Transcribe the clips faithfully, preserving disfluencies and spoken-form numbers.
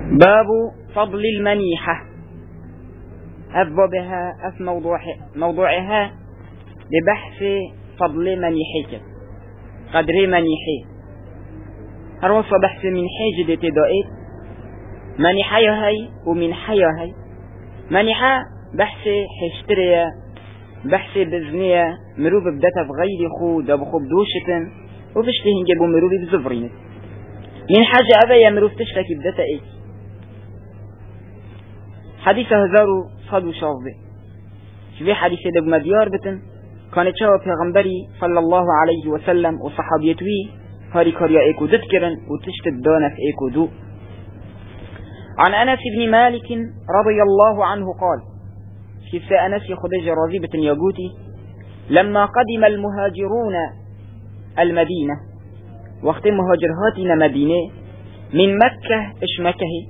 باب فضل المنيحة. أبوابها أف موضوع موضوعها لبحث فضل منيحك قدر منيحي هروصة بحث منيحي جديد دائت منيحة هاي ومنحة هاي. منيحة بحث حشترية بحث بزنية مروب بدأت بغير خود بخوب دوشة وفشتهن جابوا مروب بزفرين من حاجة أبا مروب تشتكي بدأت إيه. حديث هزارو صدو شافه شوي حديث دب مديار بتن كانت شاوة پیغمبری صلى الله عليه وسلم وصحابيتوي هاري كاريا ايكو دتكرن وتشتد دانف ايكو دو. عن أنس بن مالك رضي الله عنه قال كيف أنس خدج رازبة ياقوتي لما قدم المهاجرون المدينة وقت مهاجرهاتنا مدينة من مكة اشمكه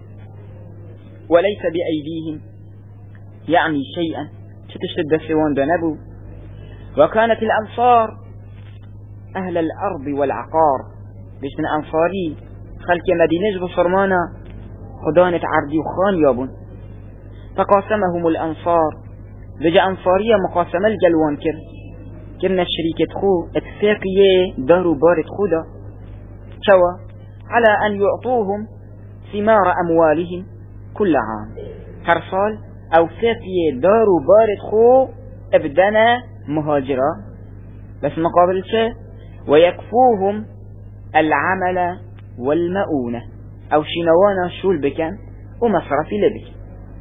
وليس بأيديهم يعني شيئا تشتد السوان دنبو. وكانت الأنصار أهل الأرض والعقار بيش من أنصاري خلق مدينة بصرمانا خدانة عردي وخان يابون فقاسمهم الأنصار بجا أنصارية مقاسمة الجلوان كر كرنا الشريكة خو اتفاقية دارو بارد خودا شوى على أن يعطوهم ثمار أموالهم كل عام هرصال أو فاقية دارو بارد خو ابدنا مهاجرة بس مقابل شيء ويكفوهم العمل والمؤونة أو شنوانا شول بكان ومصرفي لبك.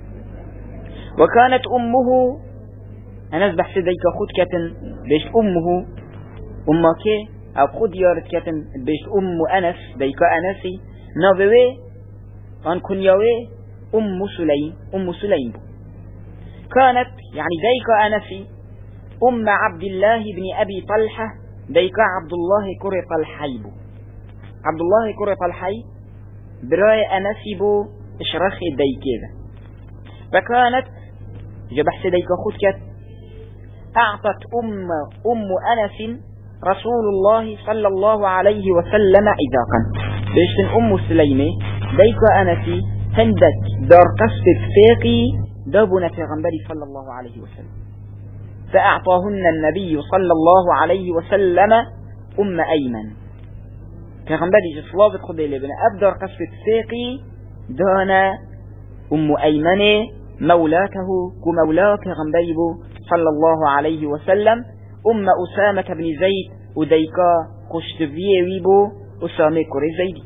وكانت أمه أنا بحث ديك خود كتن بيش أمه أمك أو خود يارت كتن بيش أم أنس ديك أنسي نابوي أن كنياوي أم سليم أم سليم كانت يعني ديك أنسي أم عبد الله بن أبي طلحة ديك عبد الله كرة الحيب عبد الله كرة الحي براي أنسبو اشرخ ديكيذا. فكانت جبحث ديك خدكت أعطت أم أم أنس رسول الله صلى الله عليه وسلم عذاقا بيشتن أم سليمة ديك أنسي هندك دار قصة فاقي دابنا في غنبري صلى الله عليه وسلم فأعطاهن النبي صلى الله عليه وسلم أم أيمن كغنبري جسلابة خذي لبنا أبدر قصة فاقي دانا أم أيمن مولاته كمولاك غنبري صلى الله عليه وسلم أم أسامة بن زيد وديكا قشتفيه ويبو أسامة كري زيدي.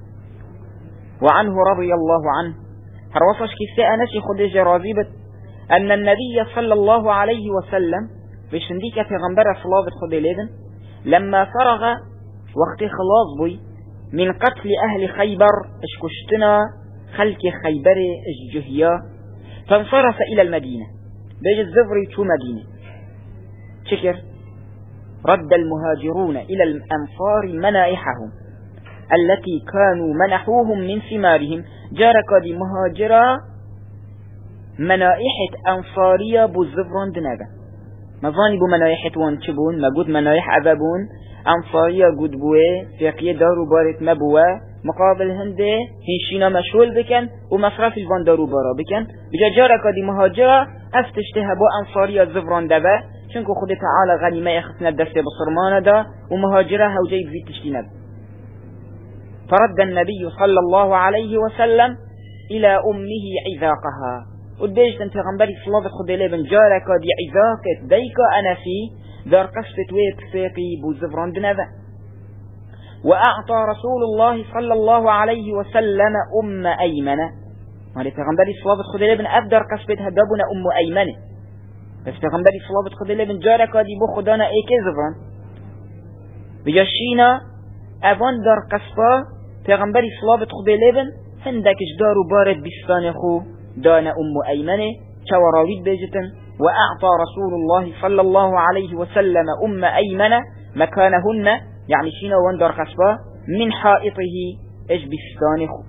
وعنه رضي الله عنه هروصش كيساء نشي خدج رازبة أن النبي صلى الله عليه وسلم بشنديك في غنبرة صلابة خدي لما فرغ وقت خلاص بي من قتل أهل خيبر اشكشتنا خلق خيبر الجهية فانصرف إلى المدينة بيجي الزفري تو مدينة شكر رد المهاجرون إلى الأنصار منائحهم التي كانوا منحوهم من ثمارهم جارك دي مهاجرة منائحة أنصارية بزفران دنابا مظاني بو منائحة وانشبون ما قد منائح أبابون أنصارية قد بوه فيقية دارو بارت مبوه مقابل هنده هنشينا مشغول بكن ومصرف البان دارو بارا بكن بجا جارك دي مهاجرة افتشتها بو أنصارية زفران دابا شنكو خد تعالى غنيمة يخصنا الدرس بصرمان دا ومهاجرة هوجيب في تشتينب. فرد النبي صلى الله عليه وسلم إلى أمه عذاقها وديش انت غنبري صلاة خد لابن جارك دي عذاقت ديك أنا في دار قصة ويك فيقي بو زفران دنبا. وأعطى رسول الله صلى الله عليه وسلم أم أيمنة مالي غنبري صلاة خد لابن أبدر قصتها دابنا أم أيمنة بس غنبري صلاة خد لابن جارك دي بو خدانا ايكي زفران بجاشينا أبان دار قصة پیغمبری صلابت خود لبن هندکش دارو بارد بستان خو دانا أم أيمنه شوراويد بيجتن. وأعطى رسول الله صلى الله عليه وسلم أم أيمنه مكانهن يعني شينا واندار قصبا من حائطه اش بستان خو.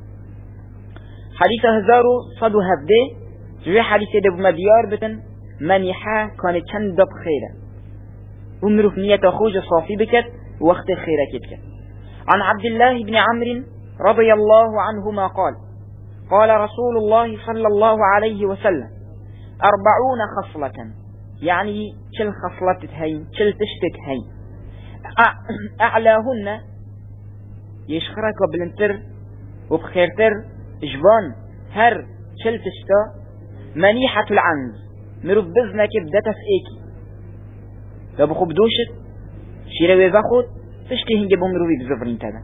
حديث هزارو صدو هفده جوی حديث دب مديار بتن منيحا كانت چند دب خيرا ومروف نية خوج صافي بكت وقت خيرا كتكت. عن عبد الله بن عمرو رضي الله عنهما قال قال رسول الله صلى الله عليه وسلم أربعون خصلة، يعني كل خصلة هي كل تشتت هي أعلاهن يشخرك وبلنتر وبخيرتر جبان هر كل تشتا منيحة العنز مروف بزنك بدأت في ايكي لو بخو بدوشت شيروي بخود تشتي هنجي بمروفي بزفرين تدا.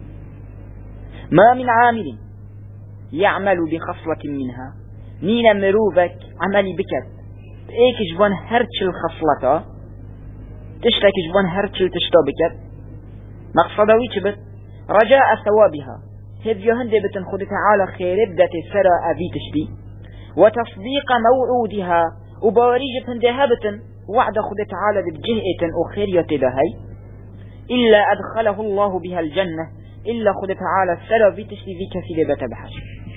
ما من عامل يعمل بخصلة منها نينا مروفك عملي بكت بإيك جبان هرچل خصلتا تشتك جبان هرچل تشتا بكت مقصدوي چبت رجاء ثوابها هذيو هنده بتن خود تعالى خير بدت سرى أبي تشتي وتصديق موعودها وباريجة هنده بتن وعد خود تعالى بجهئة أخيرية لهي إلا أدخله الله بها الجنة إلا خود تعالى سرى في تشتي في كثير بتبحش